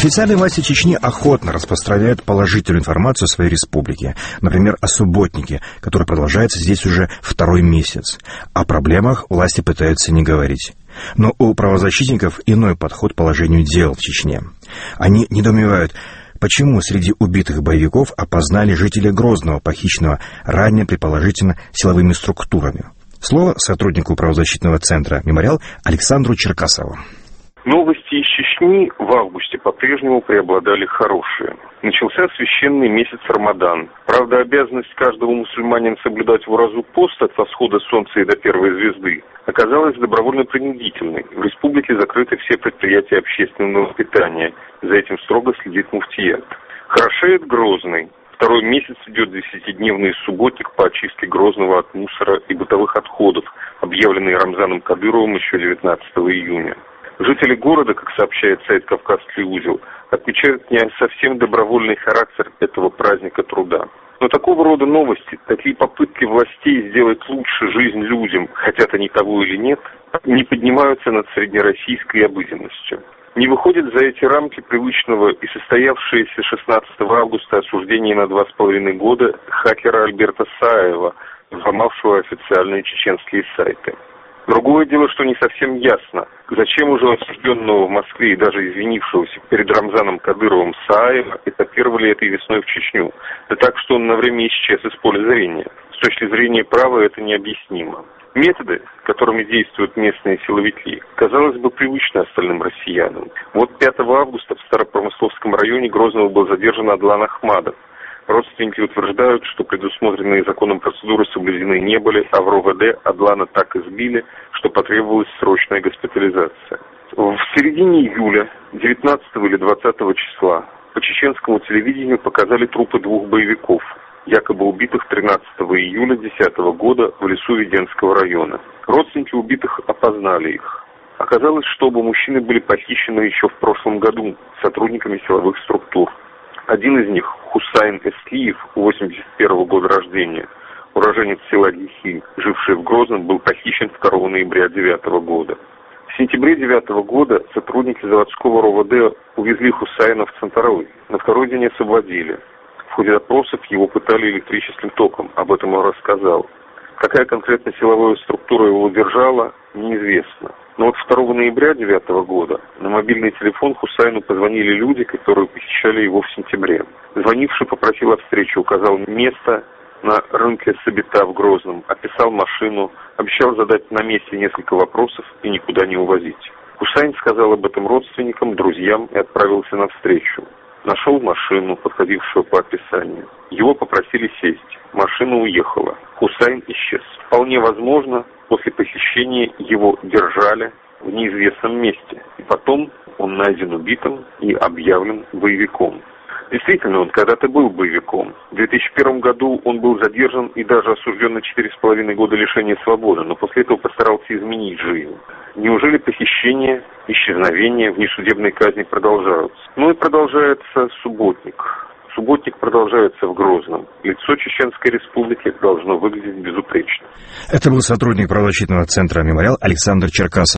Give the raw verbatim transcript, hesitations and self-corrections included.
Официальные власти Чечни охотно распространяют положительную информацию о своей республике. Например, о субботнике, который продолжается здесь уже второй месяц. О проблемах власти пытаются не говорить. Но у правозащитников иной подход к положению дел в Чечне. Они недоумевают, почему среди убитых боевиков опознали жителей Грозного, похищенного ранее, предположительно, силовыми структурами. Слово сотруднику правозащитного центра «Мемориал» Александру Черкасову. Новости из Чечни в августе по-прежнему преобладали хорошие. Начался священный месяц Рамадан. Правда, обязанность каждого мусульманина соблюдать в уразу пост от восхода солнца и до первой звезды оказалась добровольно-принудительной. В республике закрыты все предприятия общественного питания. За этим строго следит муфтият. Хорошеет Грозный. Второй месяц идет десятидневный субботник по очистке Грозного от мусора и бытовых отходов, объявленный Рамзаном Кадыровым еще девятнадцатого июня. Жители города, как сообщает сайт «Кавказский узел», отмечают не совсем добровольный характер этого праздника труда. Но такого рода новости, такие попытки властей сделать лучше жизнь людям, хотят они того или нет, не поднимаются над среднероссийской обыденностью. Не выходит за эти рамки привычного и состоявшееся шестнадцатого августа осуждение на два с половиной года хакера Альберта Саева, взломавшего официальные чеченские сайты. Другое дело, что не совсем ясно, зачем уже осужденного в Москве и даже извинившегося перед Рамзаном Кадыровым Саева этапировали этой весной в Чечню. Да так, что он на время исчез из поля зрения. С точки зрения права это необъяснимо. Методы, которыми действуют местные силовики, казалось бы, привычны остальным россиянам. Вот пятого августа в Старопромысловском районе Грозного был задержан Адлан Ахмадов. Родственники утверждают, что предусмотренные законом процедуры соблюдены не были, а в РОВД Адлана так избили, что потребовалась срочная госпитализация. В середине июля, девятнадцатого или двадцатого числа, по чеченскому телевидению показали трупы двух боевиков, якобы убитых тринадцатого июля две тысячи десятого года в лесу Веденского района. Родственники убитых опознали их. Оказалось, что оба мужчины были похищены еще в прошлом году сотрудниками силовых структур. Один из них, Хусайн Эскиев, восемьдесят первого года рождения, уроженец села Гихиль, живший в Грозном, был похищен второго ноября девятого года. В сентябре девятого года сотрудники заводского РОВД увезли Хусайна в Центровой. На второй день освободили. В ходе допросов его пытали электрическим током, об этом он рассказал. Какая конкретно силовая структура его удержала, неизвестно. Но вот второго ноября девятого года на мобильный телефон Хусайну позвонили люди, которые похищали его в сентябре. Звонивший попросил о встрече, указал место на рынке Сабита в Грозном, описал машину, обещал задать на месте несколько вопросов и никуда не увозить. Хусайн сказал об этом родственникам, друзьям и отправился на встречу. Нашел машину, подходившую по описанию. Его попросили сесть. Машина уехала. Хусайн исчез. Вполне возможно, после похищения его держали в неизвестном месте. И потом он найден убитым и объявлен боевиком. Действительно, он когда-то был боевиком. В две тысячи первом году он был задержан и даже осужден на четыре с половиной года лишения свободы, но после этого постарался изменить жизнь. Неужели похищение, исчезновение, внесудебной казни продолжаются? Ну и продолжается субботник. Субботник продолжается в Грозном. Лицо Чеченской Республики должно выглядеть безупречно. Это был сотрудник правозащитного центра «Мемориал» Александр Черкасов.